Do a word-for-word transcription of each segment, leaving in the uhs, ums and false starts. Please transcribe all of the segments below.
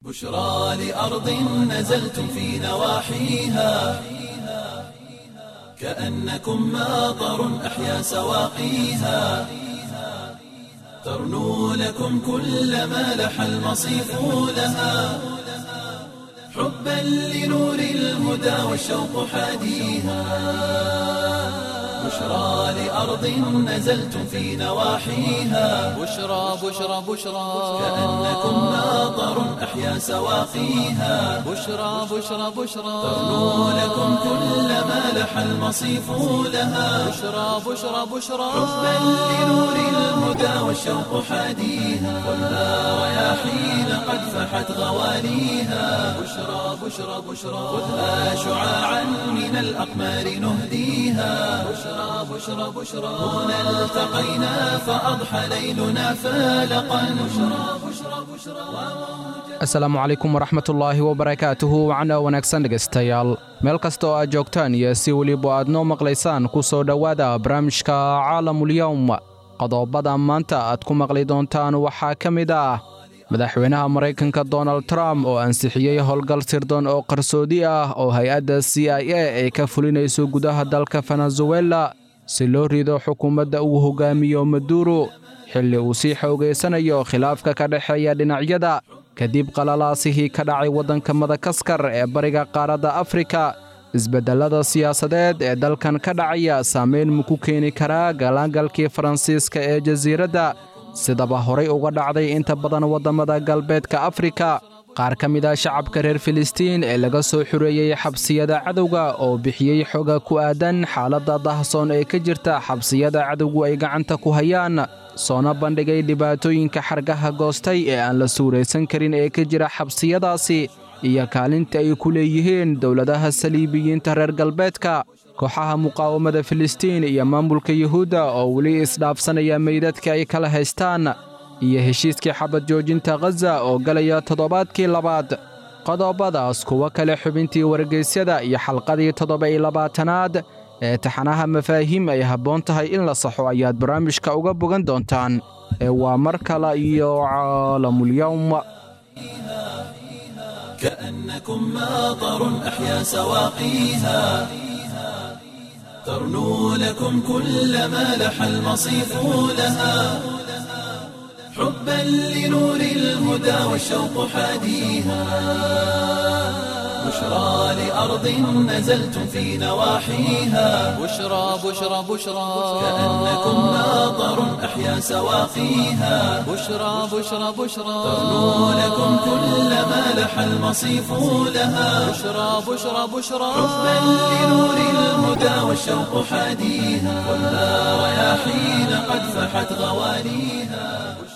بشرى لأرض نزلتم في نواحيها كأنكم ماطر أحيا سواقيها ترنو لكم كل ما لح المصيف لها حبا لنور الهدى والشوق حاديها بشرى لأرض نزلتم في نواحيها بشرى بشرى بشرى كأنكم ماطر أحيا سواقيها بشرى بشرى بشرى ترنو لكم كل ما لح المصيف لها بشرى بشرى بشرى حبا لنور الهدى والشوق حاديها والنار رياحين قد فحت غواليها بشرى بشرى بشرى خذها شعاعا من الأقمار نهديها بشرى بشرى بشرى هنا التقينا فأضحى ليلنا فالقا بشرى بشرى بشرى asalaamu calaykum waraxmatullaahi wabarakaatuhu wacna wanaagsan dhegaystayaal meel kasta oo aad joogtaan iyo si weliba aad noo maqlaysaan ku soo dhowaada barnaamijka caalamulyawm qodobada maanta aad ku maqli doontaan waxaa ka mid ah madaxweynaha maraykanka donald trump oo ansixiyey howlgal sirdoon oo qarsoodi ah oo hay-adda c i a ay ka fulinayso gudaha dalka venezuela si loo rido xukuumadda uu hogaamiyo maduro xilli uu sii xoogaysanayo khilaafka ka dhexeeya dhinacyada kadib qalalaasihii ka dhacay waddanka madagaskar ee bariga qaaradda afrika isbeddellada siyaasadeed ee dalkan ka dhacaya saamayn ma ku keeni karaa galaangalkii faransiiska ee jasiiradda sidaba horay uga dhacday inta badan waddammada galbeedka afrika qaar ka mid ah shacabka reer filistiin ee laga soo xureeyey xabsiyada cadowga oo bixiyey xoga ku aadan xaaladda dahsoon ee ka jirta xabsiyada cadowgu ay gacanta ku hayaan soona bandhigay dhibaatooyinka xargaha goostay ee aan la suuraysan karin ee ka jira xabsiyadaasi iyo kaalinta ay ku leeyihiin dowladaha saliibiyiinta reer galbeedka kooxaha muqaawamada filistiin iyo maamulka yuhuudda oo weli isdhaafsanaya meydadka ay kala haystaan iyo heshiiskii xabad joojinta khaza oo galaya toddobaadkii labaad qodobadaas kuwa kale xubintii wargeysyada iyo xalqadii toddoba iyo labaatanaad ee taxanaha mafaahiim ay habboon tahay in la saxo ayaad barnaamijka uga bogan doontaan ee waa mar kale iyo caalamulyawm كأنكم ماطر أحيا سواقيها ترنو لكم كل ما لح المصيف لها حبا لنور الهدى والشوق حاديها بشرى لأرض نزلتم في نواحيها بشرى بشرى بشرى كأنكم ماطر أحيا سواقيها بشرى بشرى بشرى ترنو لكم كل ما لح المصيف لها بشرى بشرى بشرى حبا لنور الهدى والشوق حاديها والنار رياحين قد فحت غواليها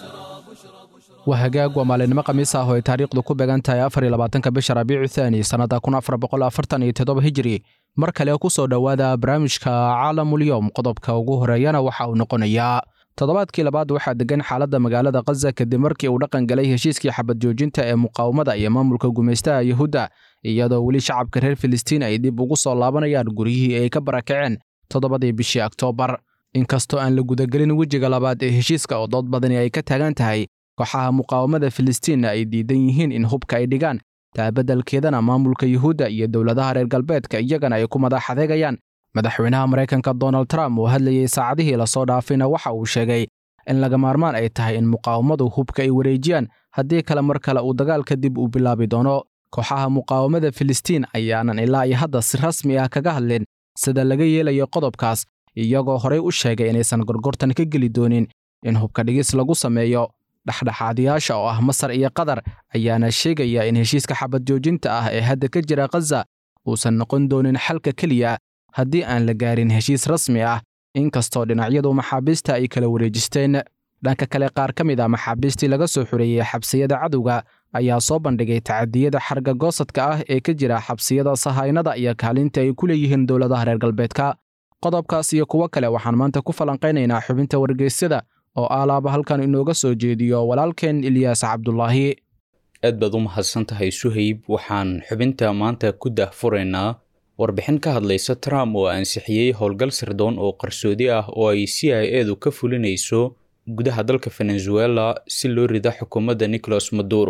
waa hagaag waa maalinimo khamiis ah oo ay taariikhdu ku beegan tahay afar iyo labaatanka bisha rabiicu thaani sannadda kun afar boqol afartan iyo toddoba hijri mar kale ku soo dhowaada barnaamijka caalamulyawm qodobka ugu horeeyana waxa uu noqonayaa toddobaadkii labaad waxaa degan xaaladda magaalada khaza kadib markii uu dhaqan galay heshiiskii xabad joojinta ee muqaawamada iyo maamulka gumaystaha yuhuudda iyadoo weli shacabka reer filistiin ay dib ugu soo laabanayaan guryihii ay ka barakaceen toddobadii bishii oktoobar inkastoo aan la gudagelin wejiga labaad ee heshiiska oo dood badani ay ka taagan tahay kooxaha muqaawamada filistiin ay diidan yihiin in hubka ay dhigaan taabadalkeedana maamulka yuhuudda iyo dowladaha reer galbeedka iyagana ay ku madax adeegayaan madaxweynaha maraykanka donald trump oo hadlayey saacadihii lasoo dhaafayna waxa uu sheegay in laga maarmaan ay tahay in muqaawamadu hubka ay wareejiyaan haddii kale mar kale uu dagaalka dib u bilaabi doono kooxaha muqaawamada filistiin ayaanan ilaa iyo hadda si rasmi ah kaga hadlin sida laga yeelayo qodobkaas iyagoo horay u sheegay inaysan gorgortan ka geli doonin in hubka dhigis lagu sameeyo dhexdhexaadiyaasha oo ah masar iyo qatar ayaana sheegaya in heshiiska xabad joojinta ah ee hadda ka jira khaza uusan noqon doonin xalka keliya haddii aan la gaarin heshiis rasmi ah inkastoo dhinacyadu maxaabiista ay kala wareejisteen dhanka kale qaar ka mid ah maxaabiistii laga soo xureeyey xabsiyada cadowga ayaa soo bandhigay tacadiyada xarga goosadka ah ee ka jira xabsiyada sahaynada iyo kaalinta ay ku leeyihiin dowladaha reer galbeedka qodobkaas iyo kuwo kale waxaan maanta ku falanqaynaynaa xubinta wargeysyada oo aalaaba halkan inooga soo jeediyo walaalkeen ilyaas cabdulaahi aad baad u mahadsan tahay suhayb waxaan xubinta maanta ku daahfuraynaa warbixin ka hadlaysa Trump oo ansixiyey howlgal sirdoon oo qarsoodi ah oo ay C I A-du ka fulinayso gudaha dalka Venezuela si loo rido xukuumadda Nicolas Maduro.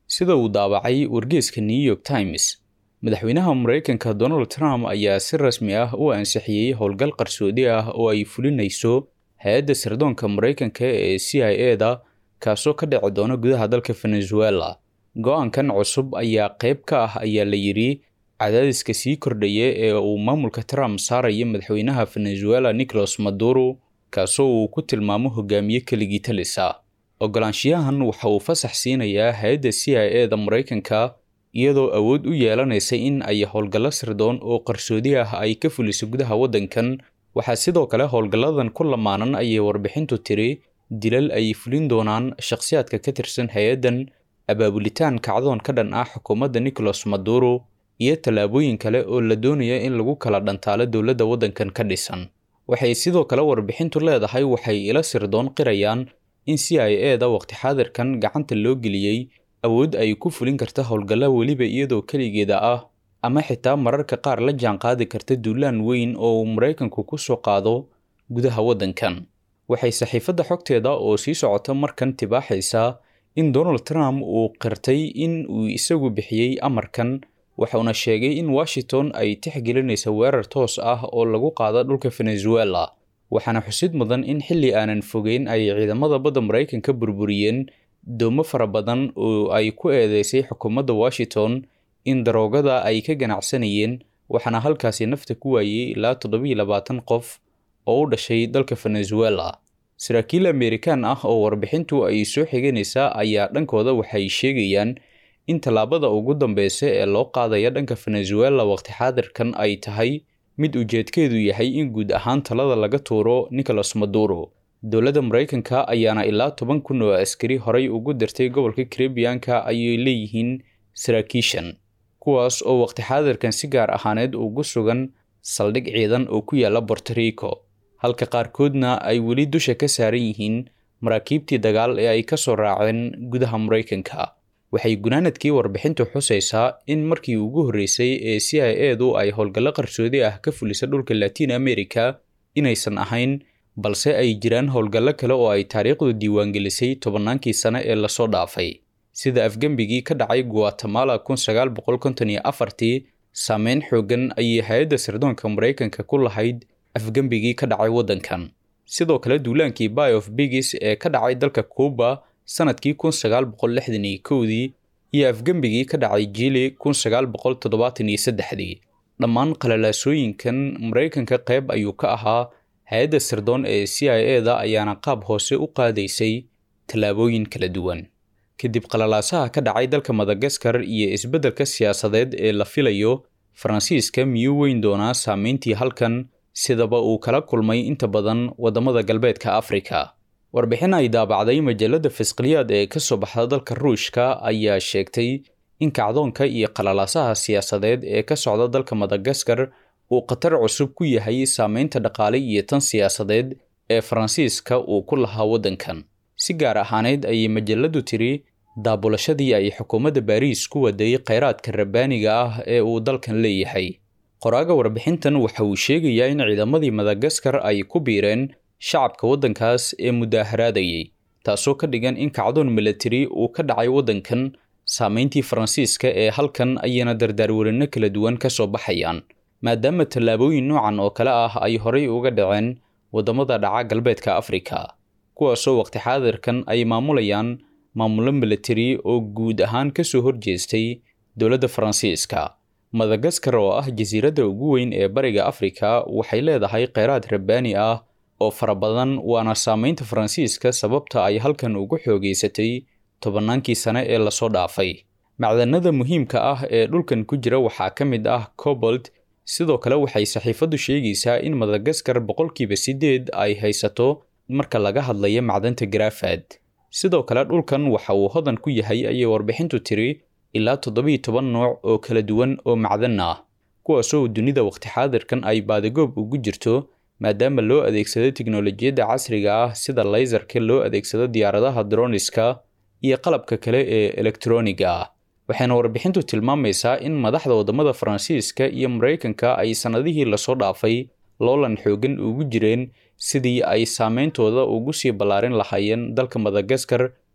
sida uu daabacay wargeyska New York Times. madaxweynaha Mareykanka Donald Trump ayaa si rasmi ah u ansixiyay howlgal qarsoodi ah oo ay fulinayso hay'adda sirdoonka Mareykanka ee C I A-da kaasoo ka dhici doona gudaha dalka Venezuela. go'aankan cusub ayaa qayb ka ah ayaa la yiri cadaadiska sii kordhaya ee uu maamulka Trump saarayo madaxweynaha Venezuela Nicolas Maduro kaasoo uu ku tilmaamo hogaamiye keligii talisa. ogolaanshiyahan waxa uu fasax siinayaa hay'adda C I A-da Mareykanka iyadoo awood u yeelanaysa in ay howlgallo sirdoon oo qarsoodi ah ay ka fuliso gudaha waddankan. waxaa sidoo kale howlgalladan ku lamaanan ayay warbixintu tiri dilal ay fulin doonaan shakhsiyaadka ka tirsan hay'addan, abaabulitaan kacdoon ka dhan ah xukuumadda Nicolas Maduro iyo tallaabooyin kale oo la doonaya in lagu kala dhantaalo dowladda waddankan ka dhisan. waxay sidoo kale warbixintu leedahay waxay ila sirdoon qirayaan in C I A-da waqti xaadirkan gacanta loo geliyey awood ay ku fulin karta howlgalla weliba iyadoo keligeeda ah ama xitaa mararka qaar la jaanqaadi karta duulaan weyn oo uu Mareykanku ku soo qaado gudaha waddankan. waxay saxiifadda xogteeda oo sii socota markan tibaaxaysaa in Donald Trump uu qirtay in uu isagu bixiyey amarkan, wuxuuna sheegay in Washington ay tixgelinayso weerar toos ah oo lagu qaado dhulka Venezuela. waxaana xusid mudan in xilli aanan fogeyn ay ciidamada badda Mareykanka burburiyeen doomo fara badan oo ay ku eedeysay xukuumadda Washington in daroogada ay ka ganacsanayeen, waxaana halkaasi nafta ku waayay ilaa toddoba iyo labaatan qof oo u dhashay dalka Venezuela. saraakiil Amerikaan ah oo warbixintu ay soo xiganaysaa ayaa dhankooda waxay sheegayaan in tallaabada ugu dambeysa ee loo qaadaya dhanka Venezuela waqti xaadirkan ay tahay mid ujeedkeedu yahay in guud ahaan talada laga tuuro Nicolas Maduro. dowladda Mareykanka ayaana ilaa toban kun oo askari horay ugu dirtay gobolka Caribbean-ka ayay leeyihiin saraakiishan, kuwaas oo waqti xaadirkan si gaar ahaaneed ugu sugan saldhig ciidan oo ku yaala Puerto Rico, halka qaarkoodna ay weli dusha ka saaran yihiin maraakiibtii dagaal ee ay ka soo raaceen gudaha Mareykanka. waxay gunaanadkii warbixintu xusaysaa in markii ugu horreysay ee C I A-du ay howlgallo qarsoodi ah ka fulisa dhulka Latin America inaysan ahayn, balse ay jiraan howlgallo kale oo ay taariikhdu diiwaangelisay tobannaankii sano ee lasoo dhaafay, sida afgembigii ka dhacay Guatemala kun sagaal boqol konton iyo afartii. saameyn xoogan ayay hay'adda sirdoonka Mareykanka ku lahayd afgembigii ka dhacay waddankan. sidoo kale duulaankii Bay of Pigs ee ka dhacay dalka Cuba sanadkii kun sagaal boqol lixdan iyo kowdii iyo afgembigii ka dhacay Chile kun sagaal boqol toddobaatan iyo saddexdii. dhammaan qalalaasooyinkan Mareykanka qayb ayuu ka ahaa. hay'adda sirdoon ee C I A-da ayaana qaab hoose u qaadaysay tallaabooyin kala duwan. kadib qalalaasaha ka dhacay dalka Madagascar iyo isbeddelka siyaasadeed ee la filayo, Faransiiska miyuu weyn doonaa saameyntii halkan sidaba uu kala kulmay inta badan wadamada galbeedka Afrika. warbixin ay daabacday majallada Fisqaliyaad ee ka soo baxda dalka Ruushka ayaa sheegtay in kacdoonka iyo qalalaasaha siyaasadeed ee ka socda dalka Madagascar uu qatar cusub ku yahay saameynta dhaqaale iyo tan siyaasadeed ee Faransiiska uu ku lahaa waddankan. si gaar ahaaneed ayay majalladu tiri daabulashadii ay xukuumadda Paris ku waday kheyraadka rabbaaniga ah ee uu dalkan leeyahay. qoraaga warbixintan waxa uu sheegayaa in ciidamadii Madagascar ay ku biireen shacabka waddankaas ee mudaaharaadayay, taasoo ka dhigan in kacdoon military uu ka dhacay waddankan. saameyntii Faransiiska ee halkan ayana dardaarwarinno kala duwan ka soo baxayaan, maadaama tallaabooyin noocan oo kale ah ay horay uga dhaceen wadamada dhaca galbeedka Afrika, kuwaasoo waqti xaadirkan ay maamulayaan maamulo military oo guud ahaan ka soo horjeestay dowladda Faransiiska. Madagascar oo ah jasiiradda ugu weyn ee bariga Afrika waxay leedahay kheyraad rabbaani ah oo fara badan, waana saameynta Faransiiska sababta ay halkan ugu xoogeysatay tobannaankii sano ee lasoo dhaafay. macdanada muhiimka ah ee dhulkan ku jira waxaa ka mid ah cobalt. sidoo kale waxay saxiifaddu sheegaysaa in Madagascar boqolkiiba sideed ay haysato marka laga hadlayo macdanta graphite. sidoo kale dhulkan waxa uu hodan ku yahay ayay warbixintu tiri ilaa toddoba iyo toban nooc oo kala duwan oo macdan ah, kuwaasoo dunida waqti xaadirkan ay baadigoob ugu jirto maadaama loo adeegsado tiknoolajiyadda casriga ah sida laserka loo adeegsado diyaaradaha droniska iyo qalabka kale ee elektrooniga ah. waxayna warbixintu tilmaamaysaa in madaxda wadamada Faransiiska iyo Mareykanka ay sanadihii lasoo dhaafay loolan xoogan ugu jireen sidii ay saameyntooda ugu sii ballaarin lahaayeen dalka Madagascar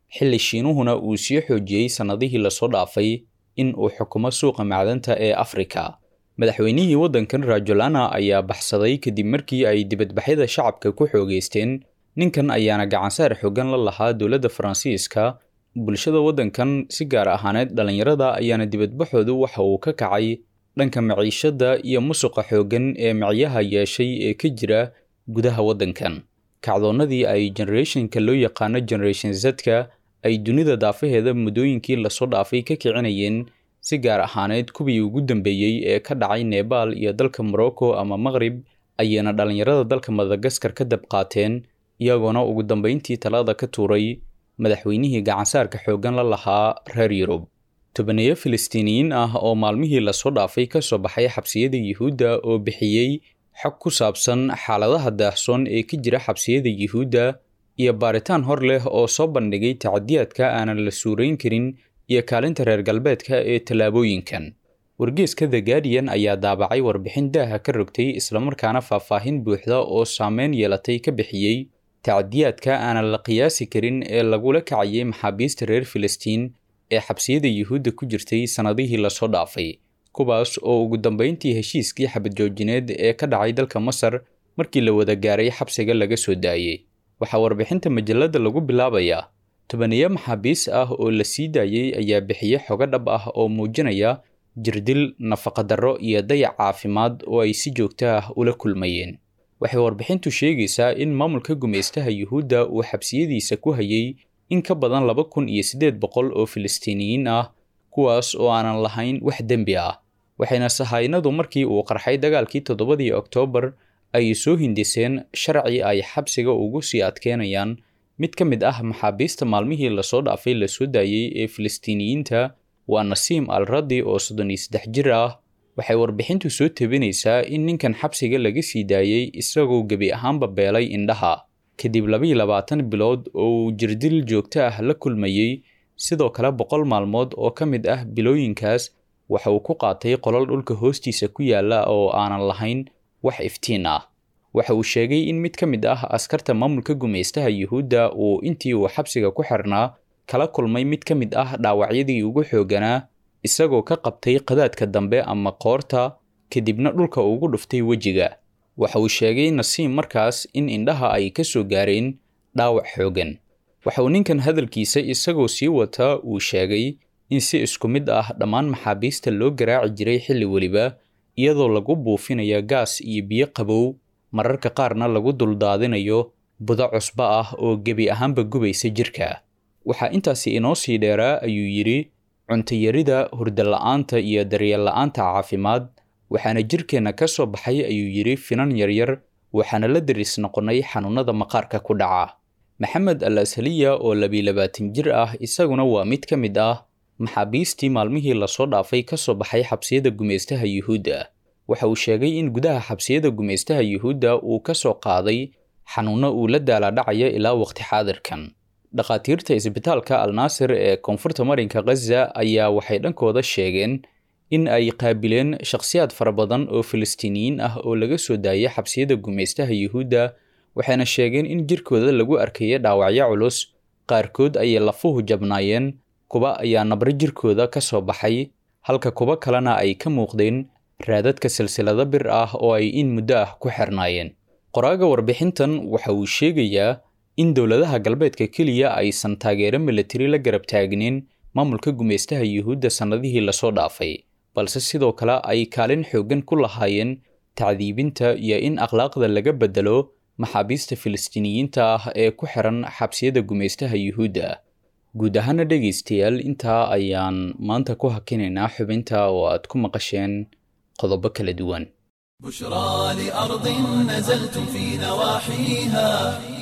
xilli shiinuhuna uu sii xoojiyey sannadihii lasoo dhaafay in uu xukumo suuqa macdanta ee Afrika. Madaxweynihii waddankan Rajolana ayaa baxsaday kadib markii ay dibadbaxyada shacabka ku xoogeysteen. Ninkan ayaana gacansaar xooggan la lahaa dowladda Faransiiska. Bulshada waddankan si gaar ahaaneed dhalinyarada ayaana dibadbaxoodu waxa uu ka kacay dhanka maciishada iyo musuqa xooggan ee micyaha yeeshay ee ka jira gudaha waddankan. Kacdoonnadii ay generationka loo yaqaano Generation Z-ka ay dunida daafaheeda muddooyinkii lasoo dhaafay ka kicinayeen, si gaar ahaaneed kuwii ugu dambeeyey ee ka dhacay Nepal iyo dalka Morocco ama Maghrib, ayayna dhalinyarada dalka Madagascar ka dab qaateen, iyagoona ugu dambeyntii talada ka tuuray madaxweynihii gacansaarka xooggan la lahaa reer Yurub. Tobaneeyo Filistiiniyiin ah oo maalmihii lasoo dhaafay ka soo baxay xabsiyada Yuhuudda oo bixiyey xog ku saabsan xaaladaha daahsoon ee ka jira xabsiyada Yuhuudda iyo baaritaan hor leh oo soo bandhigay tacadiyaadka aanan la suurayn karin iyo kaalinta reer galbeedka ee tallaabooyinkan. Wargeyska The Guardian ayaa daabacay warbixin daaha ka rogtay islamarkaana faahfaahin buuxda oo saameyn yeelatay ka bixiyey tacadiyaadka aanan la qiyaasi karin ee lagula kacayay maxaabiista reer Filistiin ee xabsiyada Yuhuudda ku jirtay sanadihii lasoo dhaafay, kuwaas oo ugu dambeyntii heshiiskii xabad joojineed ee ka dhacay dalka Masar markii la wada gaaray xabsiga laga soo daayay. Waxaa warbixinta majalada lagu bilaabayaa tobaneeyo maxaabiis ah oo la sii daayay ayaa bixiyay xogo dhab ah oo muujinaya jirdil, nafaqadarro iyo dayac caafimaad oo ay si joogto ah ula kulmayeen. Waxay warbixintu sheegaysaa in maamulka gumeystaha Yuhuudda uu xabsiyadiisa ku hayay in ka badan laba kun iyo siddeed boqol oo Filistiiniyiin ah, kuwaas oo aanan lahayn wax dembi ah. Waxayna sahaynadu markii uu qarxay dagaalkii toddobadii Oktoobar ay soo hindiseen sharci ay xabsiga ugu sii adkeynayaan. Mid ka mid ah maxaabiista maalmihii lasoo dhaafay la soo daayay ee Filistiiniyiinta waa Nasiim al-Radi oo soddon iyo saddex jir ah. Waxay warbixintu soo tebinaysaa in ninkan xabsiga laga sii daayay isagoo gebi ahaanba beelay indhaha kadib laba iyo labaatan bilood oo uu jirdil joogto ah la kulmayay. Sidoo kale boqol maalmood oo ka mid ah bilooyinkaas waxa uu ku qaatay qolal dhulka hoostiisa ku yaala oo aanan lahayn wax iftiin ah. Waxa uu sheegay in mid ka mid ah askarta maamulka gumeystaha Yuhuudda uu intii uu xabsiga ku xirnaa kala kulmay mid ka mid ah dhaawacyadii ugu xooganaa, isagoo ka qabtay qadaadka dambe ama qoorta kadibna dhulka ugu dhuftay wejiga. Waxa uu sheegay Nasiim markaas in indhaha ay ka soo gaareen dhaawac xoogan. Waxa uu ninkan hadalkiisa isagoo sii wata uu sheegay in si isku mid ah dhammaan maxaabiista loo garaaci jiray xilli weliba, iyadoo lagu buufinayo gaas iyo biyo qabow, mararka qaarna lagu duldaadinayo budo cusbo ah oo gebi ahaanba gubaysa jirka. Waxaa intaasi inoo sii dheeraa, ayuu yidhi, cunto yarida, hurdo la'aanta iyo daryeel la'aanta caafimaad. Waxaana jirkeenna ka soo baxay, ayuu yidhi, finan yaryar, waxaana la daris noqonay xanuunada maqaarka ku dhaca. Maxamed al-Ashaliya oo labiyo labaatan jir ah isaguna waa mid ka mid ah maxaabiistii maalmihii lasoo dhaafay ka soo baxay xabsiyada gumeystaha Yuhuudda. Waxa uu sheegay in gudaha xabsiyada gumeystaha Yuhuudda uu ka soo qaaday xanuuno uu la daaladhacaya ilaa waqti xaadirkan. Dhakhaatiirta isbitaalka Al-Naasir ee koonfurta marinka Gaza ayaa waxay dhankooda sheegeen in ay qaabileen shakhsiyaad fara badan oo Filistiiniyiin ah oo laga soo daayay xabsiyada gumeystaha Yuhuudda, waxayna sheegeen in jirkooda lagu arkayay dhaawacyo culus, qaarkood ayay lafuhu jabnaayeen, kuwa ayaa nabro jirkooda ka soo baxay, halka kuwa kalena ay ka muuqdeen raadadka silsilado bir ah oo ay in muddo ah ku xirnaayeen. Qoraaga warbixintan waxa uu sheegayaa in dowladaha galbeedka keliya aysan taageero militari la garab taagnin maamulka gumeystaha Yuhuudda sanadihii lasoo dhaafay, balse sidoo kale ay kaalin xooggan ku lahaayeen tacdiibinta iyo in akhlaaqda laga bedelo maxaabiista Filistiiniyiinta ah ee ku xiran xabsiyada gumeystaha Yuhuudda. Guud ahaan dhegeystayaal, intaa ayaan maanta ku hakinaynaa xubinta oo aad ku maqasheen qodobo kala duwan. بشرى لأرض نزلتم في نواحيها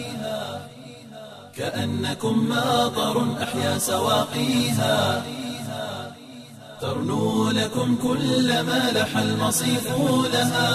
كأنكم ماطر أحيا سواقيها ترنو لكم كل ما لح المصيف لها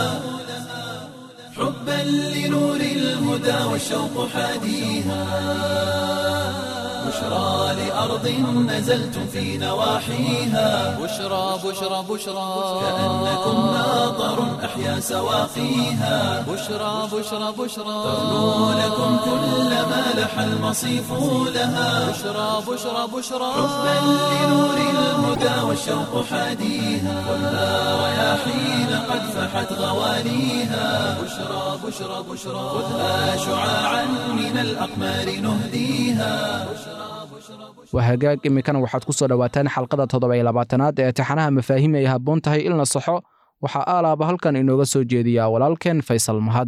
حبا لنور الهدى والشوق حاديها بشرى لأرض نزلتم في نواحيها بشرى بشرى بشرى كأنكم ماطر أحيا سواقيها بشرى بشرى بشرى تغنو لكم كل ما لح المصيف لها بشرى بشرى بشرى حبا لنور الهدى والشوق حاديها خذها رياحين قد فحت غواليها بشرى بشرى بشرى خذها شعاعا من الأقمار نهديها. waa hagaag imikana waxaad ku soo dhawaataan xalqada toddoba iyo labaatanaad ee taxanaha mafaahiim ay habboon tahay in la saxo waxaa aalaaba halkan inooga soo jeediyaa walaalkeen Faysal Mahad.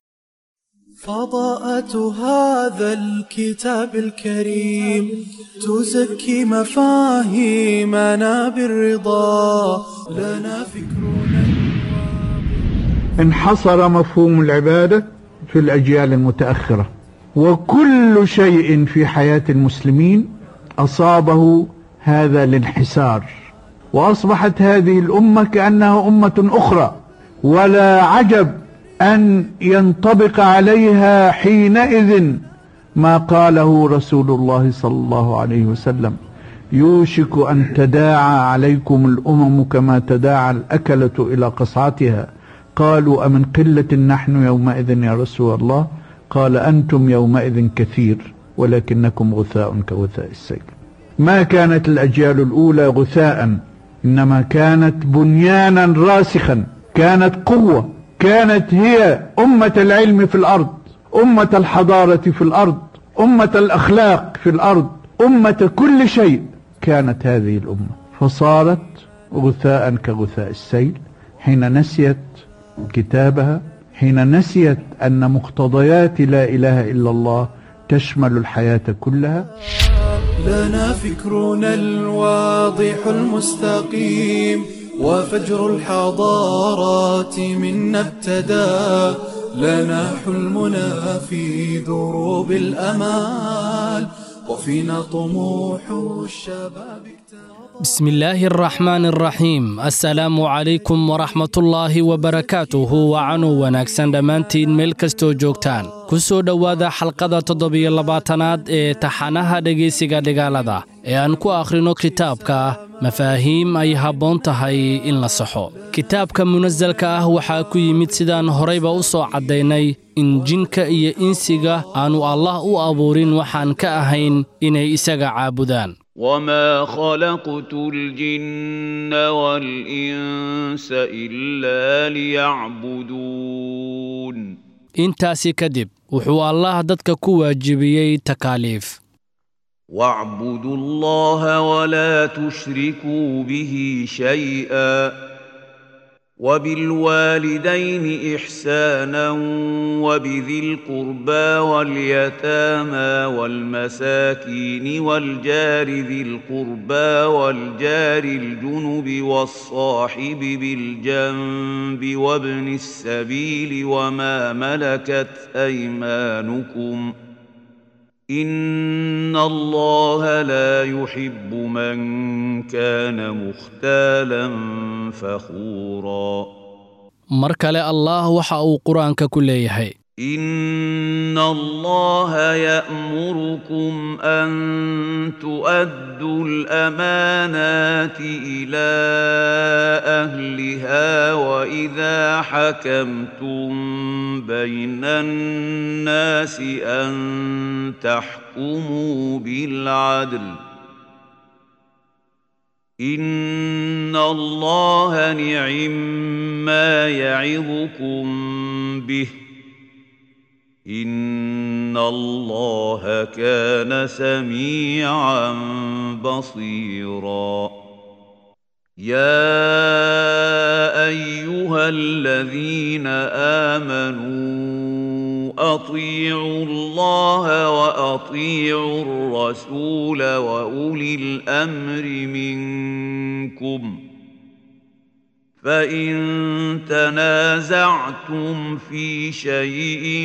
فضاءة هذا الكتاب الكريم تزكي مفاهيمنا بالرضا لنا فكرنا. انحصر مفهوم العبادة في الأجيال المتأخرة، وكل شيء في حياة المسلمين أصابه هذا الانحسار، وأصبحت هذه الأمة كأنها أمة أخرى، ولا عجب أن ينطبق عليها حينئذ ما قاله رسول الله صلى الله عليه وسلم: يوشك أن تداعى عليكم الأمم كما تداعى الأكلة إلى قصعتها. قالوا: أمن قلة نحن يومئذ يا رسول الله؟ قال: أنتم يومئذ كثير ولكنكم غثاء كغثاء السيل. ما كانت الأجيال الأولى غثاء، إنما كانت بنيانا راسخا، كانت قوة، كانت هي أمة العلم في الأرض، أمة الحضارة في الأرض، أمة الأخلاق في الأرض، أمة كل شيء كانت هذه الأمة، فصارت غثاء كغثاء السيل حين نسيت كتابها، حين نسيت أن مقتضيات لا إله إلا الله تشمل الحياة كلها. لنا فكرنا الواضح المستقيم وفجر الحضارات منا ابتدى، لنا حلمنا في دروب الأمال وفينا طموح الشباب. بسم الله الرحمن الرحيم. السلام عليكم ورحمة الله وبركاته. وعنو ونكسن دمانتين ملكستو جوكتان كسو دوادا حلقة تضبي اللباتناد اي تحانها دقيسيقا دقالدا اي انكو اخرينو كتابكا مفاهيم ay habboon tahay in la saxo. Kitaabka munazalka ah waxa ku yimid sidaan horeyba u soo cadaynay in jinka iyo insiga aanu Allah u abuurin waxaan ka ahayn inay isaga caabudaan. وما خلقت الجن والإنس إلا ليعبدون. intaasi kadib wuxuu Allah dadka ku waajibiyay takaaliif. واعبدوا الله ولا تشركوا به شيئا وبالوالدين إحسانا وبذي القربى واليتامى والمساكين والجار ذي القربى والجار الجنب والصاحب بالجنب وابن السبيل وما ملكت أيمانكم إن الله لا يحب من كان مختالا فخورا. مركل الله وحاو قرآنك كليه إن الله يأمركم أن تؤدوا الأمانات إلى أهلها وإذا حكمتم بين الناس أن تحكموا بالعدل إن الله نعم ما يعظكم به إن الله كان سميعا بصيرا. يا أيها الذين آمنوا أطيعوا الله وأطيعوا الرسول وأولي الأمر منكم فإن تنازعتم في شيء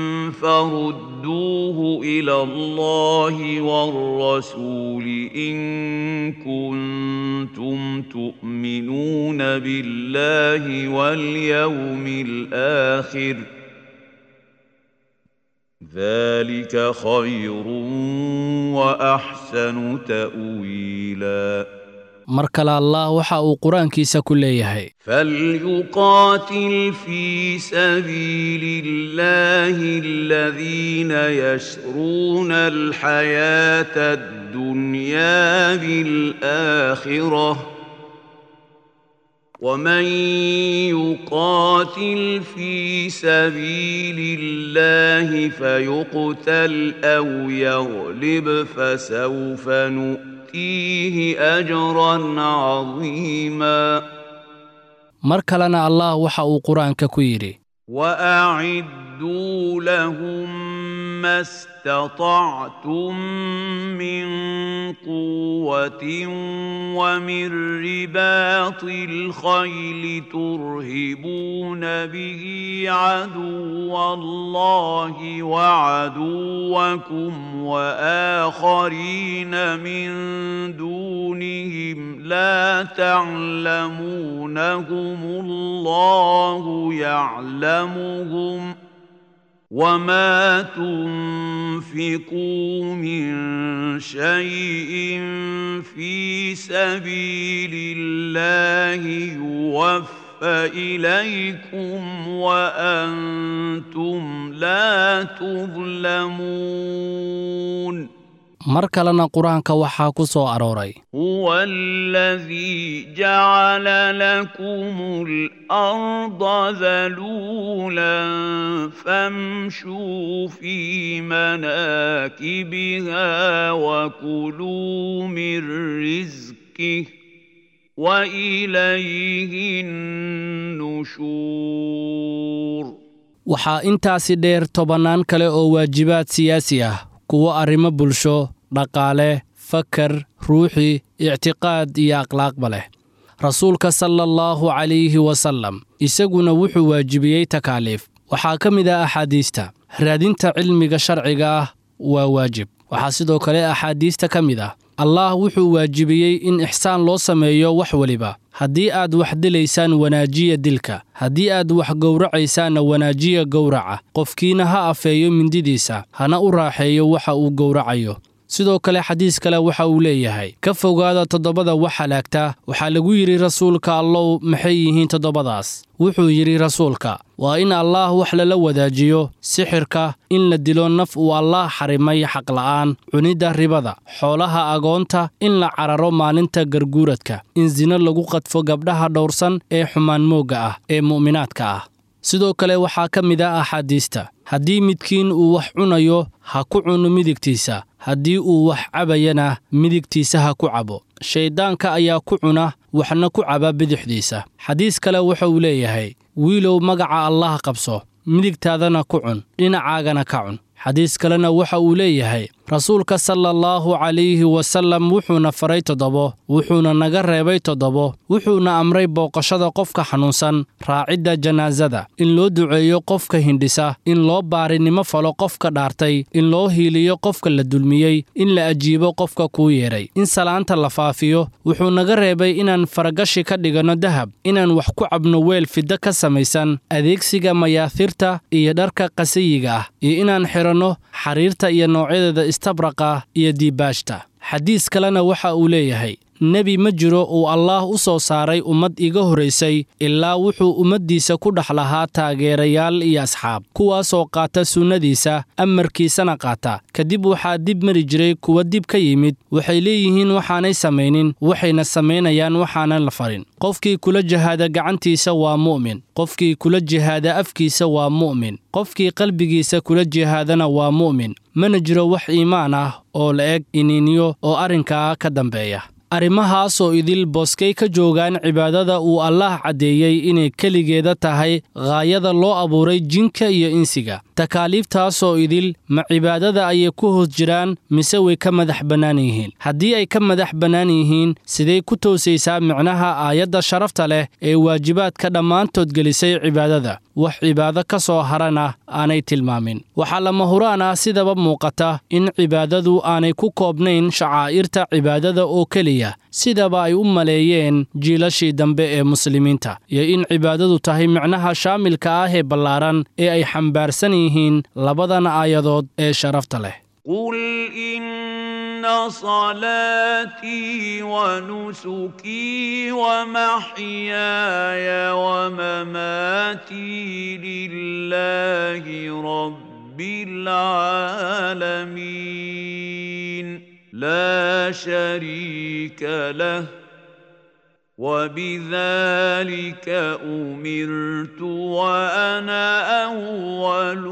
فردوه إلى الله والرسول إن كنتم تؤمنون بالله واليوم الآخر ذلك خير وأحسن تأويلا mar kale allah waxa uu qur-aankiisa ku leeyahay فليقاتل في سبيل الله الذين يشرون الحياة الدنيا بالآخرة ومن يقاتل في سبيل الله فيقتل أو يغلب فسوف نؤتيه أجرا عظيما mar kalena allah waxa uu qur-aanka ku yidhi وأعدوا لهم ما استطعتم من قوة ومن رباط الخيل ترهبون به عدو الله وعدوكم وآخرين من دونهم لا تعلمونهم الله يعلمهم وما تنفقوا من شيء في سبيل الله يوفى إليكم وأنتم لا تظلمون mar kalena qur-aanka waxaa ku soo arooray هو الذي جعل لكم الأرض ذلولا فامشوا في مناكبها وكلوا من رزقه وإليه النشور waxaa intaasi dheer tobannaan kale oo waajibaad siyaasi ah kuwo arrimo bulsho dhaqaale fakar ruuxi ictiqaad iyo akhlaaqba leh rasuulka sala allahu calayhi wasallam isaguna wuxuu waajibiyey takaaliif waxaa ka mid ah axaadiista raadinta cilmiga sharciga ah waa waajib waxaa sidoo kale axaadiista ka mid ah allah wuxuu waajibiyey in ixsaan loo sameeyo wax weliba haddii aad wax dilaysaan wanaajiya dilka haddii aad wax gowracaysaanna wanaajiya gowraca qofkiina ha afeeyo mindidiisa hana u raaxeeyo waxa uu gowracayo sidoo kale xadiis kale waxa uu leeyahay ka fogaada toddobada wax halaagta waxaa lagu yidhi rasuulka allow maxay yihiin toddobadaas wuxuu yidhi rasuulka waa in allaah wax lala wadaajiyo sixirka in la dilo naf uu allaah xarimay xaqla'aan cunidda ribada xoolaha agoonta in la cararo maalinta garguuradka in sino lagu qadfo gabdhaha dhowrsan ee xumaan moogga ah ee mu'minaadka ah sidoo kale waxaa ka mid ah axaadiista haddii midkiin uu wax cunayo ha ku cuno midigtiisa haddii uu wax cabayana midigtiisa ha ku cabo shayddaanka ayaa ku cuna waxna ku caba bidixdiisa xadiis kale wuxa uu leeyahay wiilow magaca allaah qabso midigtaadana ku cun dhinacaagana ka cun xadiis kalena waxa uu leeyahay rasuulka sala allahu calayhi wasallam wuxuuna faray toddobo wuxuuna naga reebay toddobo wuxuuna amray booqashada qofka xanuunsan raacidda janaasada in loo duceeyo qofka hindhisa in loo baarinimo falo qofka dhaartay in loo hiiliyo qofka la dulmiyey in la ajiibo qofka kuu yeedhay in salaanta la faafiyo wuxuu naga reebay inaan faragashi ka dhiganno dahab inaan wax ku cabno weel fiddo ka samaysan adeegsiga mayaahirta iyo dharka qasayiga ah iyo inaan xidhanno xariirta iyo noocyadeeda istabraqa iyo diibaashta xadiis kalena waxa uu leeyahay nebi ma jiro uu allaah u soo saaray ummad iga horaysay ilaa wuxuu ummaddiisa ku dhex lahaa taageerayaal iyo asxaab kuwaasoo qaata sunnadiisa amarkiisana qaata kadib waxaa dib mari jiray kuwa dib ka yimid waxay leeyihiin waxaanay samaynin waxayna samaynayaan waxaanan la farin qofkii kula jihaada gacantiisa waa mu'min qofkii kula jihaada afkiisa waa mu'min qofkii qalbigiisa kula jihaadana waa mu'min mana jiro wax iimaan ah oo la eg iniinyo oo arrinkaa ka dambeeya arrimahaasoo idil booskay ka joogaan cibaadada uu allaah caddeeyey inay keligeeda tahay ghaayada loo abuuray jinka iyo insiga takaaliiftaasoo idil ma cibaadada ayay ku hoos jiraan mise way ka madax bannaan yihiin haddii ay ka madax bannaan yihiin siday ku toosaysaa micnaha aayadda sharafta leh ee waajibaadka dhammaantood gelisay cibaadada wax cibaado ka soo harana aanay tilmaamin waxaa lama huraan ah sidaba muuqata in cibaadadu aanay ku koobnayn shacaa'irta cibaadada oo keliya sidaba ay u maleeyeen jiilashii dambe ee muslimiinta iyo in cibaadadu tahay micnaha shaamilka ah ee ballaaran ee ay xambaarsan yihiin labadan aayadood ee sharafta leh قل إن إن صلاتي ونسكي ومحياي ومماتي لله رب العالمين لا شريك له وبذلك أمرت وأنا أول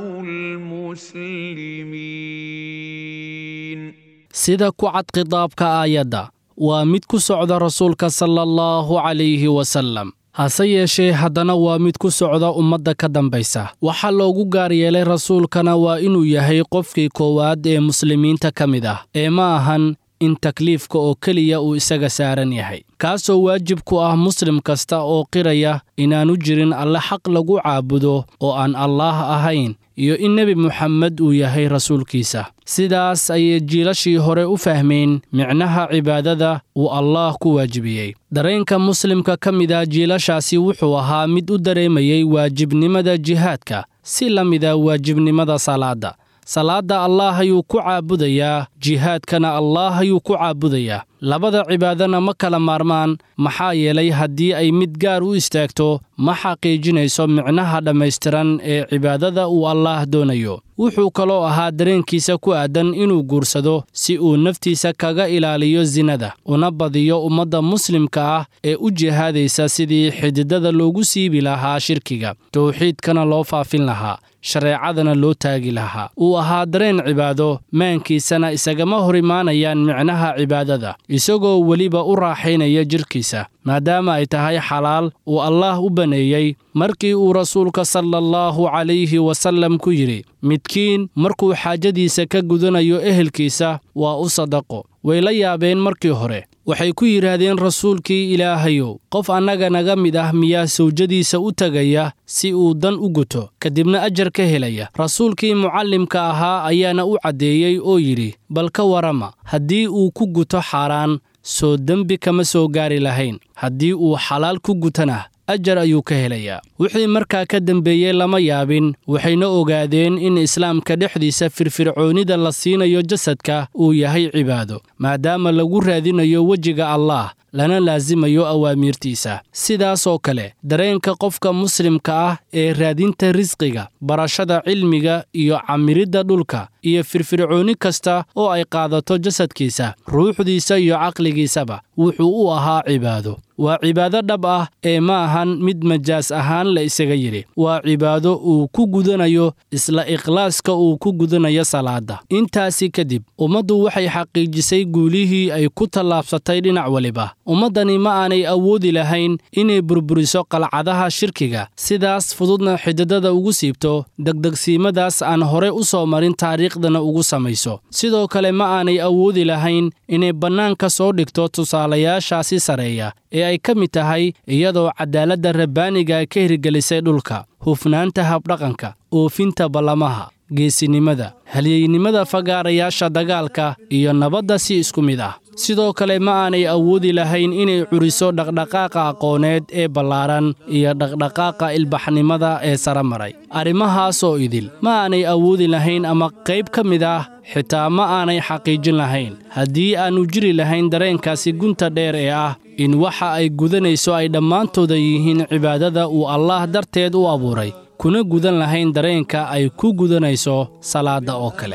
المسلمين. sida ku cad khitaabka aayadda waa mid ku socda rasuulka sala allahu calayhi wasallam, hase yeeshee haddana waa mid ku socda ummadda ka dambaysa. waxaa loogu gaar yeelay rasuulkana waa inuu yahay qofkii koowaad ee muslimiinta ka mid ah, ee ma ahan in takliifka oo keliya uu isaga saaran yahay, kaasoo waajib ku ah muslim kasta oo qiraya inaanu jirin alle xaq lagu caabudo oo aan allaah ahayn iyo in nebi muxamed uu yahay rasuulkiisa. sidaas ayay jiilashii hore u fahmeen micnaha cibaadada uu allaah ku waajibiyey. dareenka muslimka ka mida jiilashaasi wuxuu ahaa mid u dareemayey waajibnimada jihaadka si la mida waajibnimada salaadda. salaadda allaah ayuu ku caabudayaa, jihaadkana allaah ayuu ku caabudayaa. labada cibaadana ma kala maarmaan, maxaa yeelay haddii ay mid gaar u istaagto ma xaqiijinayso micnaha dhammaystiran ee cibaadada uu allaah doonayo. wuxuu kaloo ahaa dareenkiisa ku aadan inuu guursado si uu naftiisa kaga ilaaliyo sinada, una badiyo ummadda muslimka ah ee u jihaadaysa sidii xididada loogu siibi lahaa shirkiga, tawxiidkana loo faafin lahaa, shareecadana loo taagi lahaa. uu ahaa dareen cibaado, maankiisana isagama hor imaanayaan micnaha cibaadada, isagoo weliba u raaxaynaya jidhkiisa maadaama ay tahay xalaal uu allaah u baneeyey. markii uu rasuulka sala allahu calayhi wasallam ku yidhi midkiin markuu xaajadiisa ka gudanayo ehelkiisa waa u sadaqo, way la yaabeen markii hore. waxay ku yidhaahdeen rasuulkii ilaahayow, qof annaga naga mid ah miyaa sawjadiisa u tegaya si uu dan u guto kadibna ajar ka helaya? rasuulkii mucallimka ahaa ayaana u caddeeyey oo yidhi, bal ka warrama, haddii uu ku guto xaaraan soo dembi kama soo gaari lahayn, haddii uu xalaal ku gutana ajar ayuu ka helayaa. wixii markaa ka dembeeyey lama yaabin, waxayna ogaadeen in islaamka dhexdiisa firfircoonida la siinayo jasadka uu yahay cibaado, maadaama lagu raadinayo wejiga allaah lana laasimayo awaamiirtiisa. sidaasoo kale dareenka qofka muslimka ah ee raadinta risqiga, barashada cilmiga iyo camiridda dhulka iyo firfircooni kasta oo ay qaadato jasadkiisa, ruuxdiisa iyo caqligiisaba wuxuu u ahaa cibaado. waa cibaado dhab ah ee ma ahan mid majaas ahaan la isaga yidhi, waa cibaado uu ku gudanayo isla ikhlaaska uu ku gudanayo salaadda. intaasi kadib ummaddu waxay xaqiijisay guulihii ay ku tallaabsatay dhinac waliba. ummaddani ma aanay awoodi lahayn inay burburiso qalcadaha shirkiga, sidaas fududna xididada ugu siibto, degdegsiimadaas aan hore u soo marin taariikhdana ugu samayso. sidoo kale ma aanay awoodi lahayn inay bannaanka soo dhigto tusaalayaashaasi sareeya ee ay ka mid tahay iyadoo cadaaladda rabbaaniga ka hirgelisay dhulka, hufnaanta habdhaqanka, oofinta ballamaha, geesinimada, halyeynimada fagaarayaasha dagaalka iyo nabadda si isku mid ah. sidoo kale ma aanay awoodi lahayn inay curiso dhaqdhaqaaqa aqooneed ee ballaaran iyo dhaqdhaqaaqa ilbaxnimada ee sare maray. arrimahaasoo idil ma aanay awoodi lahayn ama qayb ka mid ah xitaa ma aanay xaqiijin lahayn haddii aannu jiri lahayn dareenkaasi gunta dheer ee ah in waxa ay gudanayso ay dhammaantooda yihiin cibaadada uu allaah darteed u abuuray, kuna gudan lahayn dareenka ay ku gudanayso salaadda oo kale.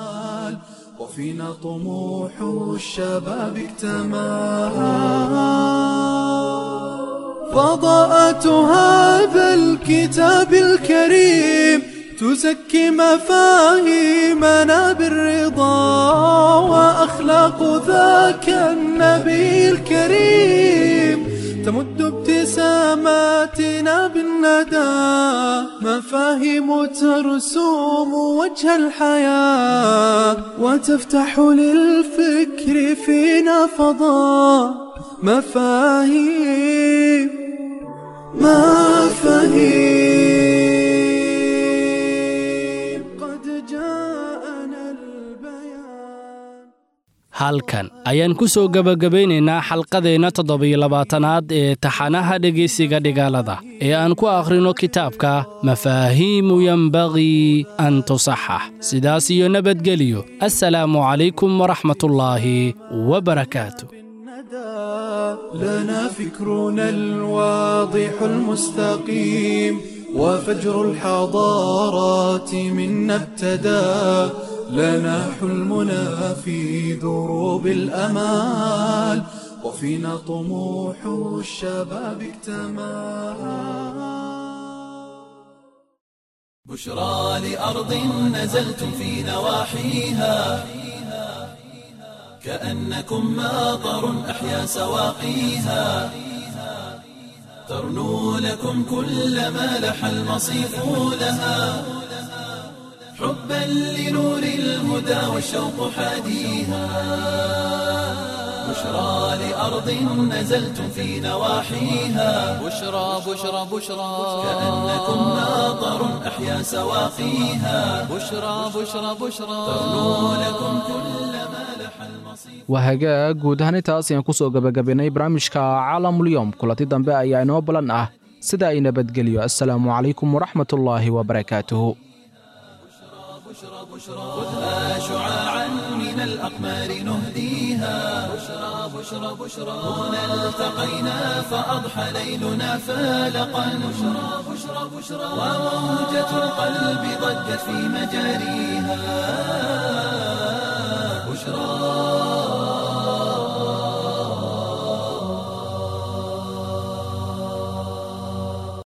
وفينا طموح الشباب اكتمل فضاءة هذا الكتاب الكريم تزكي مفاهيمنا بالرضا وأخلاق ذاك النبي الكريم تمد ابتساماتنا بالندى مفاهيم ترسوم وجه الحياة وتفتح للفكر فينا فضاء مفاهيم مفاهيم قد جاءنا البيان. halkan ayaan ku soo gebagabaynaynaa xalqadeenna toddobiyo labaatanaad ee taxanaha dhegaysiga dhigaalada ee aan ku akhrino kitaabka mafaahiimu yenbagii an tusaxax sidaas iyo nabadgeliyo assalaamu calaykum waraxmatullaahi wabarakaatu لنا فكرنا الواضح المستقيم وفجر الحضارات منا ابتدى لنا حلمنا في دروب الأمال وفينا طموح الشباب اكتمل بشرى لأرض نزلتم في نواحيها كأنكم ماطر أحيا سواقيها ترنو لكم كل ما لح المصيف لها حبا لنور الهدى والشوق حاديها بشرى لأرض نزلتم في نواحيها بشرى بشرى بشرى كأنكم ماطر أحيا سواقيها بشرى بشرى بشرى ترنو لكم كل ما لح المصيف waa hagaag guud ahaan intaas ayaan ku soo gabagabaynay barnaamijka caalamulyoom kulanti dambe ayaa inoo balan ah sida ay nabadgeliyo assalaamu calaykum waraxmatullaahi wabarakaatuhu خذها شعاعا من الأقمار نهديها بشرى بشرى بشرى هنا التقينا فأضحى ليلنا فالقا بشرى بشرى بشرى وموجة القلب ضجت في مجاريها